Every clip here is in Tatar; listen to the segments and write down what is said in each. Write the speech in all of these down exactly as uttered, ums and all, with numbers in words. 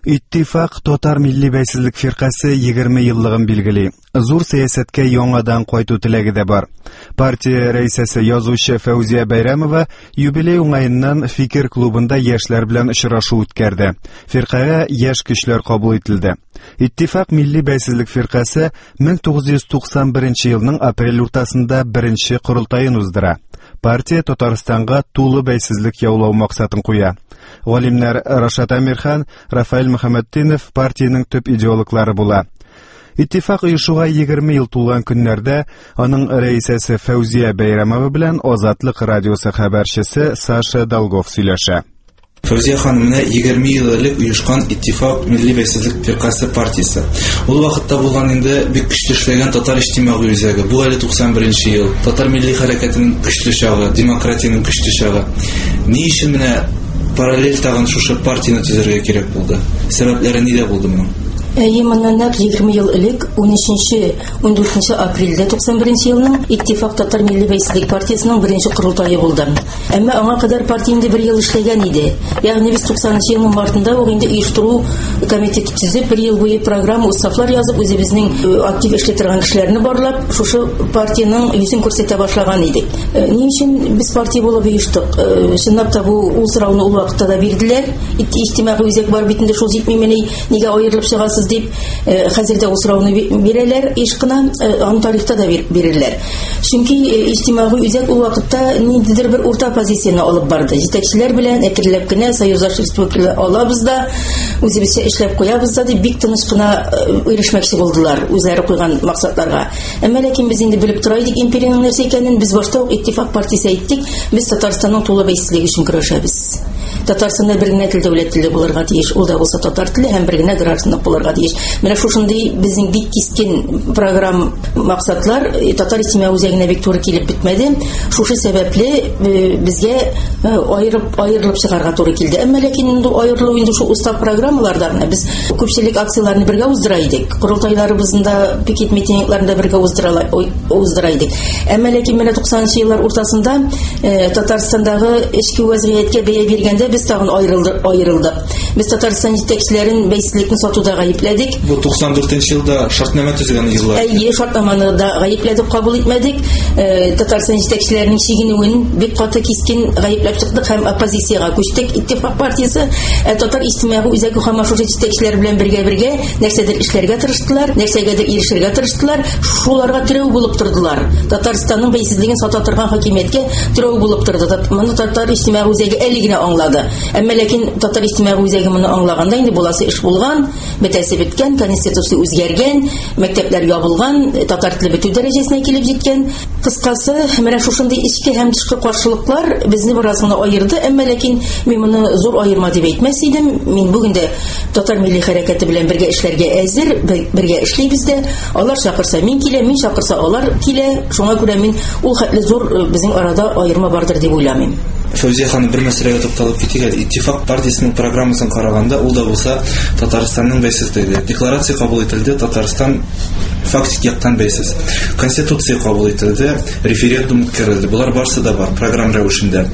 Иттифак Татар милли бәйсезлек фиркасы егерме еллыгын билгели. Зур сәясәткә яңадан кайту теләге дә бар. Партия рәисәсе язучы Фәүзия Бәйрәмова юбилей уңаеннан Фикер клубында яшьләр белән очрашу үткәрде. Фиркага яшь көчләр кабул ителде. Иттифак милли бәйсезлек фиркасы мең тугыз йөз туксан беренче елның апрель уртасында беренче курултайын уздыра. Партия Татарстанга тулы бәйсезлек яулау максатын куя. Галимнәр Рашат Амирхан, Рафаэль Мөхәммәтдинов партияның төп идеологлары була. Иттифак оешуга егерме ел тулган көннәрдә аның рәисәсе Фәүзия Бәйрәмова белән Азатлык радиосы хәбәрчесе Саша Долгов сөйләшә. Фәүзия ханым, менә егерме ел элек оешкан Иттифак милли бәйсезлек фиркасы партиясе. Ул вакытта булган инде бик көчле эшләгән татар иҗтимагый үзәге. Бу әле туксан беренче ел. Татар милли хәрәкәтенең көчле чагы, демократияның көчле чагы. Ни өчен менә параллель тагын шушы партияны төзергә кирәк булды? Сәбәпләре нидә булды моның? Моннан егерме ел элек унөченче-ун дүртенче апрельдә туксан беренче елның Иттифак Татар милли бәйсезлек партиясының беренче курултайы булды. Әмма аңа кадәр партия инде бер ел эшләгән иде. Ягъни без туксанынчы елның мартында ук инде оештыру комитеты төзеп, бер ел буе программа, уставлар язып, үзебезнең актив эшли торган кешеләрне барлап, шушы партияның йөзен күрсәтә башлаган идек. Ни өчен без партия булып оештык? Чынлап та бу ул сорауны ул вакытта да бирделәр. Иҗтимагый үзәк бар битендә шул җитмимени, нигә аерылып чыгасыз дип хәзердә ул сорауны бирәләр, ишкына аны тарихта да бирерләр. Чөнки иҗтимагый үзәк ул вакытта ниндидер бер урта позицияны алып барды. Җитәкчеләр белән әкренләп кенә союзлаш республикалар алабыз да, үзебезчә эшләп куябыз да дип бик тыныч кына ирешмәкче булдылар үзләре куйган максатларга. Әмма ләкин без инде белеп тора идек империяның нәрсә икәнен, без башта ук Иттифак партиясе әйттек, без Татарстанның тулы бәйсезлеге өчен көрәшәбез. Татарстанда бер генә тел дәүләт теле булырга тиеш, ул да булса татар теле һәм бер генә гражданлык булырга тиеш. Менә шушындый безнең бик кискен программ максатлар татар иҗтимагый үзәгенә бик туры килеп бетмәде. Шушы сәбәпле безгә аерып аерылып чыгарга туры килде. Әмма ләкин инде аерылу инде шу устав программаларда гына без күпчелек акцияларны бергә уздыра идек. Курултайларыбызда, пикет митингларында бергә уздыра уздыра идек. Әмма ләкин менә туксанынчы еллар уртасында Татарстандагы эчке вазгыятькә бәя биргәндә без тагын аерылдык, аерылдык. Без Татарстан җитәкчеләрен бәйсезлекне сатуда гаепләдек. Бу туксан дүртенче елда шартнама төзегән еллар. Әйе, шартнаманы да гаепләдек, кабул итмәдек. Татарстан җитәкчеләренең чигенүен бик каты кискен гаепләп чыктык һәм оппозициягә күчтек. Иттифак партиясе татар иҗтимагый үзәге һәм шушы җитәкчеләр белән бергә-бергә нәрсәдер эшләргә тырыштылар, нәрсәгәдер ирешергә тырыштылар. Шуларга терәү булып тордылар. Татарстанның бәйсезлеген сата торган хакимияткә терәү булып торды. Моны татар иҗтимагый үзәге әле генә аңлады. Әмма ләкин татар иҗтимагый үзәге моны аңлаганда инде буласы эш булган, бетәсе биткән, конституция үзгәргән, мәктәпләр ябылган, татар теле бетү дәрәҗәсенә килеп җиткән. Кыскасы, менә шушындый ичке һәм тышкы каршылыклар безне бераз гына аерды. Әмма ләкин мин моны зур аерма дип әйтмәс идем. Мин бүген дә татар милли хәрәкәте белән бергә эшләргә әзер, бергә эшлибез дә. Алар чакырса мин килә, мин чакырса алар килә. Шуңа күрә мин ул хәтле зур безнең арада аерма бардыр дип уйламыйм. Фәүзия ханым, бер мәсьәләгә тукталып китик. Иттифак партиясының программасын караганда, ул да булса Татарстанның бәйсезлеге. Декларация кабул ителде, Татарстан фактик яктан бәйсез. Конституция кабул ителде, референдум үткәрелде. Булар барсы да бар программа рәвешендә.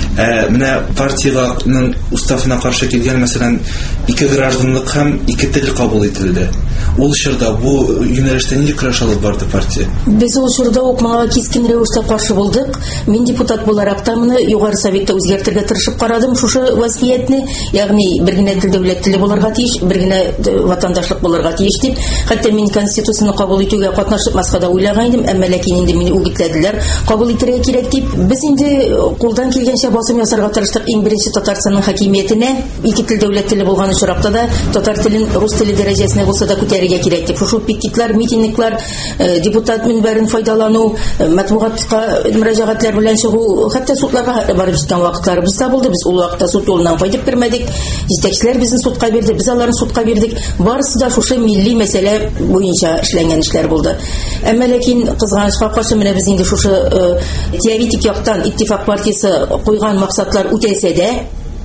Ә менә партияның уставына каршы килгән, мәсәлән, ике гражданлык һәм ике тел кабул ителде. Ул чорда бу юнәлештә нинди көрәш алып барды партия? Без ул чорда ук моңа кискен рәвештә каршы булдык. Мин депутат буларак та моны югары советта үзгәртергә тырышып карадым шушы вазгыятьне, ягъни бер генә тел дәүләт теле булырга тиеш, бер генә ватандашлык булырга тиеш дип. Хәтта мин конституцияны кабул итүгә катнашмаска да уйлаган идем, әмма ләкин инде мине үгетләделәр, кабул итәргә кирәк дип. Без инде кулдан килгәнчә басым ясарга тырыштык. Иң беренче Татарстанның хакимиятенә ике тел дәүләт теле булган очракта да татар телен рус теле дәрәҗәсенә булса да күтәрергә кирәк дип. Шушы пикетлар, митинглар, депутат мөнбәрен файдалану, матбугатка мөрәҗәгатьләр белән чыгу, хәтта судларга барып җиткән вакытларыбыз да булды. Без ул вакытта суд юлыннан кайтып кермәдек. Җитәкчеләр безне судка бирде, biz аларны судка бирдек. Барысы да шушы милли мәсьәлә буенча эшләнгән эшләр булды. Әмма ләкин кызганычка каршы менә без инде шушы теоретик яктан Иттифак партиясе куйган максатлар үтәсә дә,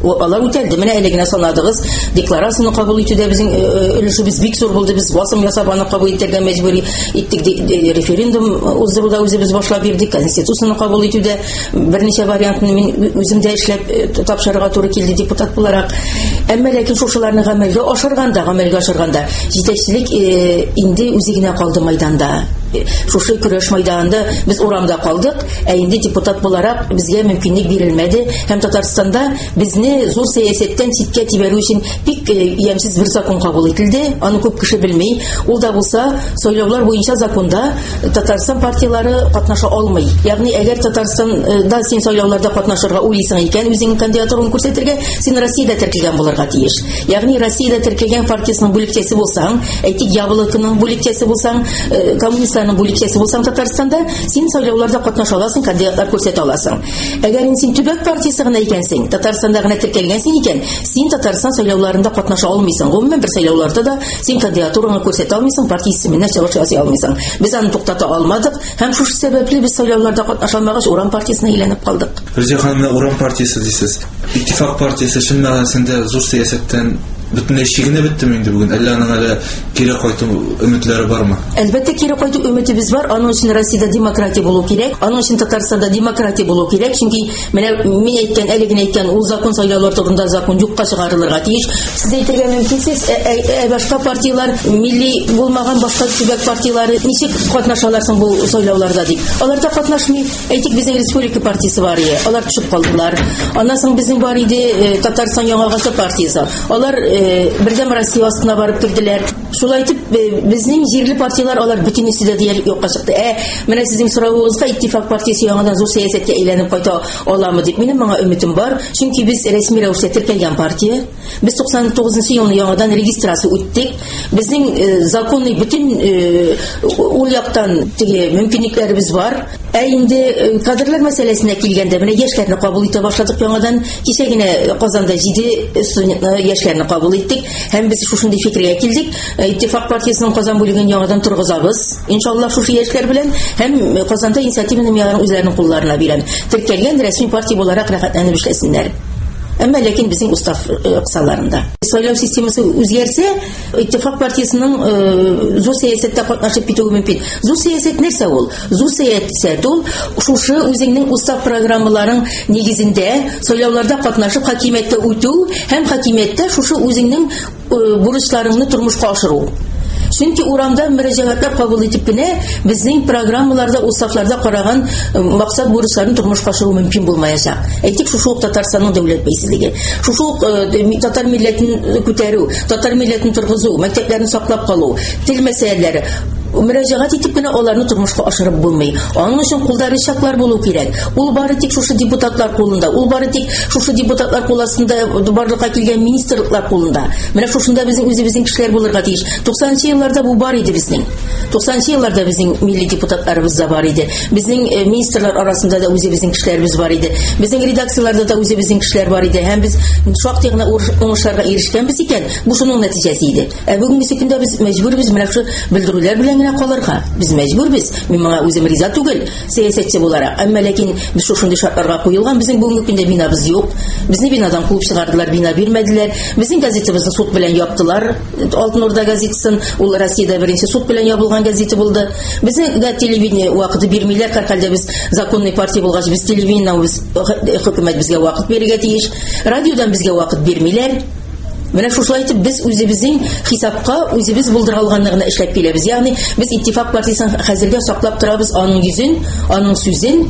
Алар үтәлде. Менә әле генә санадыгыз, декларацияны кабул итүдә безнең өлешебез бик зур булды. Без басым ясап аны кабул итәргә мәҗбүр иттек. Референдум уздыруда үзебез башлап бирдек. Конституцияны кабул итүдә берничә вариантны мин үзем дә эшләп тапшырырга туры килде депутат буларак. Әмма ләкин шушыларны гамәлгә ашырганда, гамәлгә ашырганда җитәкчелек инде үзе генә калды майданда. Шушы көрәш майданында без урамда калдык, ә инде депутат буларак безгә мөмкинлек бирелмәде. Һәм Татарстанда безне зур сәясәттән читкә тибәрү өчен бик ямьсез бер закон кабул ителде. Аны күп кеше белми. Ул да булса, сайлаулар буенча законда Татарстан партиялары катнаша алмый. Ягъни әгәр Татарстанда син сайлауларда катнашырга уйлыйсың икән, үзеңнең кандидатураңны күрсәтергә, син Россиядә теркәлгән булырга тиеш. Ягъни Россиядә теркәлгән партиясының бүлекчәсе булсаң, әйтик Яблокның бүлекчәсе булсаң, коммунист бүлекчәсе булсаң Татарстанда, син сайлауларда катнаша аласың, кандидатлар күрсәтә аласың. Әгәр син төбәк партиясе гына икәнсең, Татарстанда гына теркәлгәнсең икән, син Татарстан сайлауларында катнаша алмыйсың. Гомумән бер сайлауларда да син кандидатураңны күрсәтә алмыйсың, партия исеменә чыгыш ясый алмыйсың. Без аны туктата алмадык һәм шушы сәбәпле без сайлауларда катнаша алмагач Урам партиясенә әйләнеп калдык. Фәрзия ханым, Урам партиясе дисез. Иттифак партиясе шул мәгънәсендә зур сәясәттән бөтенләй чигенә биттеме инде бүген? Әллә аның әле кире кайту өметләре бармы? Әлбәттә кире кайту өметебез бар. Аның өчен Россиядә демократия булу кирәк. Аның өчен Татарстанда демократия булу кирәк. Чөнки менә мин әйткән, әле генә әйткән, ул закон сайлаулар турында закон юкка чыгарылырга тиеш. Сез әйтергә мөмкинсез, башка партиялар, милли булмаган башка төбәк партиялары ничек катнашалар соң бу сайлауларда дип. Алар да катнашмый. Әйтик, безнең республика партиясе бар иде. Алар төшеп калдылар. Аннан соң безнең бар иде Татарстан Яңа Гасыр партиясе. Алар бердәм Россия астына барып кирделәр. Шулай итеп, безнең җирле партиялар алар бөтенесе дә диярлек юкка чыкты. Ә менә сезнең соравыгызга иттифак партиясе яңадан зур сәясәткә әйләнеп кайта аламы дип минем моңа үмитем бар. Чөнки без рәсми рәвештә теркәлгән партия. Без туксан тугызынчы елны яңадан регистрация үттек. Безнең законный бүтән ул яктан теге мөмкинлекләребез бар. Ә инде кадрлар мәсьәләсенә килгәндә, менә яшьләрне кабул итә башладык яңадан. Кичә генә Казанда җиде студентны, яшьләрне кабул иттек. Һәм без шушындый фикергә килдек. Иттифак партиясенең Казан бүлеген яңадан торгызабыз. Иншаллах шушы яшьләр белән һәм Казанда инициативаны мияларын үзләренең кулларына бирәм. Теркәлгән рәсми партия буларак рәхәтләнеп эшләсеннәр. Әмма ләкин безнең устав кысаларында. Сайлау системасы үзгәрсә, иттифак партиясенең зур сәясәттә катнашып китүе мөмкин. Зур сәясәт нәрсә ул? Зур сәясәт ул шушы үзеңнең устав программаларың нигезендә сайлауларда катнашып хакимияткә үтү һәм хакимияттә шушы үзеңнең бурычларыңны тормышка ашыру. Чөнки урамда мөрәҗәгатьләр кабул итеп кенә безнең программаларда, устафларда караган максат бурычларын тормышка ашыру мөмкин булмаячак. Әйтик, шушы Татарстанның дәүләт бәйсезлеге, шушы татар милләтен күтәрү, татар милләтен торгызу, мәктәпләрне саклап калу, тел мәсьәләләре мөрәҗәгать итеп кенә аларны тормышка ашырып булмый. Аның өчен кулда рычаглар булу кирәк. Ул бары тик шушы депутатлар кулында, ул бары тик шушы депутатлар куласында, барлыкка килгән министрлыклар кулында. Менә шушында безнең үзебезнең кешеләр булырга тиеш. туксанынчы елларда бу бар иде безнең. туксанынчы елларда безнең милли депутатларыбыз да бар иде. Безнең министрлар арасында да үзебезнең кешеләрбез бар иде. Безнең редакцияларда да үзебезнең кешеләр бар иде. Һәм без шактый гына уңышларга ирешкәнбез икән. Бу шуның нәтиҗәсе иде. Ә бүгенге көндә без мәҗбүрбез менә шу белдерүләр белән калырга. Без мәҗбүрбез. Мин моңа үзем риза түгел, сәясәтче буларак. Әмма ләкин без шушындый шартларга куелган, безнең бүгенге көндә бинабыз юк. Безне бинадан куып чыгардылар, бина бирмәделәр. Безнең газетабызны суд белән яптылар. Алтын Урда газетасын, ул Россиядә беренче суд белән ябылган газета булды. Безгә телевидение вакыты бирмиләр, һәрхәлдә без законный партия булгач, без телевидениедән без хөкүмәт безгә вакыт бирергә тиеш. Радиодан безгә вакыт бирмиләр. Менә шулай итеп без үзебезнең хисапка үзебез булдырылганлыгын эшләп киләбез. Ягъни без иттифак партиясен хәзергә саклап торабыз, аның йөзен, аның сүзен,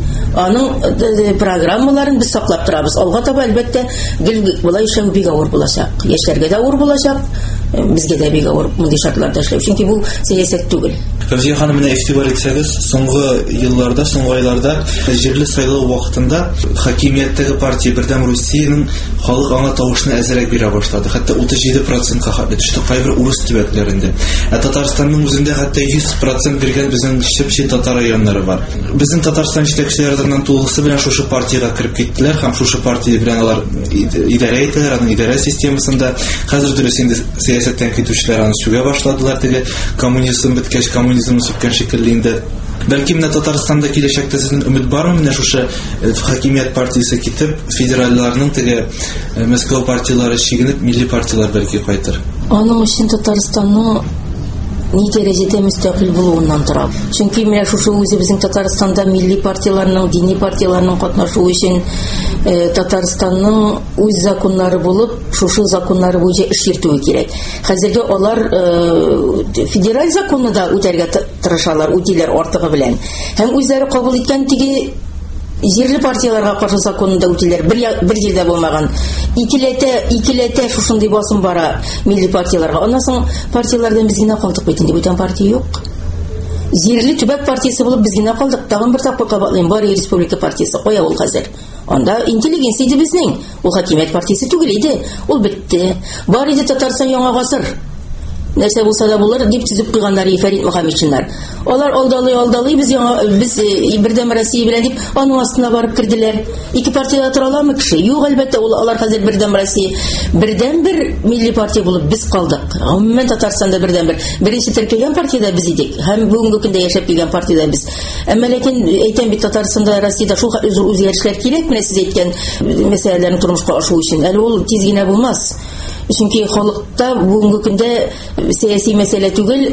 аның программаларын без саклап торабыз. Алга таба әлбәттә гел булай эшләү бик авыр булачак. Яшьләргә дә авыр булачак, безгә дә бик авыр мондый шартларда эшләү. Чөнки бу сәясәт түгел. Фәрзия ханым, менә игътибар итсәгез, соңгы елларда, соңгы айларда җирле сайлау вакытында хакимияттәге партия Бердәм Россиянең халык аңа тавышны әзрәк бирә башлады. Хәтта утыз җиде процентка хәтле төште кайбер урыс төбәкләрендә. Ә Татарстанның үзендә хәтта йөз процент биргән безнең чөпче татар районнары бар. Безнең Татарстан җитәкчеләреннән тулысы белән шушы партиягә кирип киттеләр һәм шушы партия белән алар идарә итәләр, аның идарә системасында. Хәзер дөрес инде сәясәттән китүчеләр аны сүгә башладылар. Теге коммунизм беткәч, коммунизмны сүккән шикелле инде Бәлки менә Татарстанда киләчәктә сезнең өмет бармы менә шушы хакимият партиясе китеп, федералларның теге Мәскәү партиялары чигенеп, милли партиялар бәлки кайтыр? Аның өчен Татарстанның ни дәрәҗәдә мөстәкыйль булуыннан тора. Чөнки менә шушы үзе безнең Татарстанда милли партияларның, дини партияларның катнашуы өчен э, Татарстанның үз законнары булып, шушы законнары буенча эш йөртүе кирәк. Хәзерге алар э, федераль законны да үтәргә тырышалар, үтиләр артыгы белән. Һәм үзләре кабул иткән теге җирле партияларга каршы законында үтиләр. Бер, бер җирдә булмаган. Икеләтә, икеләтә шушындый басым бара милли партияларга. Аннан соң партиялардан без генә калдык бит инде, бүтән партия юк. Җирле төбәк партиясе булып без генә калдык. Тагын бер тапкыр кабатлыйм, бар республика партиясе кая ул хәзер? Анда интеллигенция иде безнең. Ул хакимият партиясе түгел иде. Ул бетте. Бар иде Татарстан яңа гасыр. Нәрсә булса да булыр дип төзеп куйганнар Фәрит Мөхәммәтшиннар. Алар алдалый алдалый без яңа без бердәм Россия белән дип аның астына барып керделәр. Ике партияда тора аламы кеше? Юк, әлбәттә, ул алар хәзер бердәм Россия, бердәм бер милли партия булып без калдык. Гомумән Татарстанда бердәм бер беренче теркәлгән партияда без идек. Һәм бүгенге көндә яшәп килгән партияда без. Әмма ләкин әйтәм бит, Татарстанда, Россиядә шул зур үзгәрешләр кирәк, менә сез әйткән мәсьәләләрне тормышка ашу өчен. Әле ул тиз генә булмас. Чөнки халыкта бүгенге көндә сәяси мәсьәлә түгел,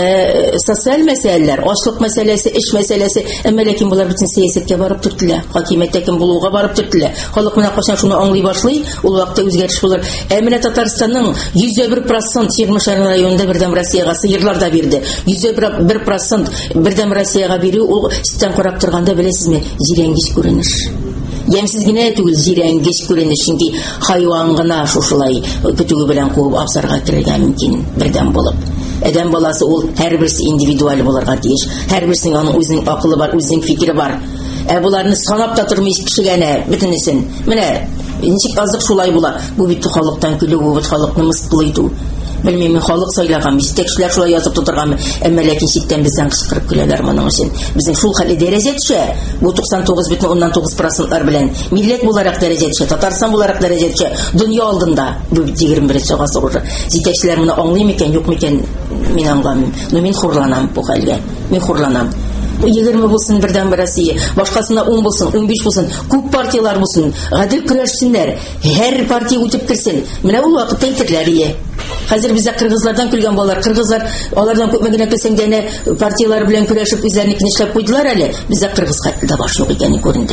э, социаль мәсьәләләр, ачлык мәсьәләсе, эш мәсьәләсе, әмма ләкин булар бөтен сәясәткә барып төртелә, хакимияттә кем булуга барып төртелә. Халык менә кайчан шуны аңлый башлый, ул вакытта үзгәреш булыр. Ә менә Татарстанның йөз бер процент Чирмешәр районында бердәм Россиягә сыерлар да бирде. йөз бер процент бердәм Россиягә бирү, ул читтән карап торганда беләсезме, җирәнгеч күренеш. Ямсыз генә түгел, җирәнгеч күренеш, чөнки хайван гына шушылай көтүге белән куып абзарга керергә мөмкин бердәм булып. Адәм баласы ул һәрберсе индивидуаль булырга тиеш. Һәрберсенең аның үзенең акылы бар, үзенең фикере бар. Ә буларны санап та тормый кешегәнә бөтенесен. Менә ничек азык шулай була. Бу бит халыктан көлү, бу бит халыкны мыскыл итү. Белмим, халык сайлаган, җитәкчеләр шулай язып тутырган, әмма ләкин читтән бездән кычкырып көләләр моның өчен. Безнең шул хәле дәрәҗә төшә. Бу туксан тугыз бөтен уннан тугыз процентлар белән милләт буларак дәрәҗә төшә, Татарстан буларак дәрәҗә төшә. Дөнья алдында бу егерме беренче гасыр уже. Җитәкчеләр моны аңлый микән, юк микән? Мин аңламыйм. Но мин хурланам бу хәлгә. Мин хурланам. егерме булсын бердәм Россия, башкасына ун булсын, ун биш булсын, күп партиялар булсын, гадел көрәшсеннәр, һәр партия үтеп керсен. Менә ул вакытта әйтерләр ие. Хәзер бездә кыргызлардан көлгән балалар, кыргызлар алардан күпме генә көлсәң дә әнә партиялар белән көрәшеп үзләренең кенешләп куйдылар әле. Бездә кыргыз хәтле баш юк икәнен күренде.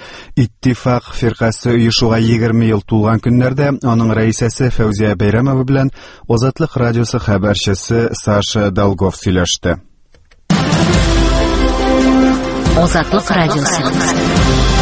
Иттифак фиркасы оешуга егерме ел тулган көннәрдә аның рәисәсе Фәүзия Бәйрәмова белән Азатлык радиосы хәбәрчесе Саша Долгов сөйләште. Азатлык радиосы.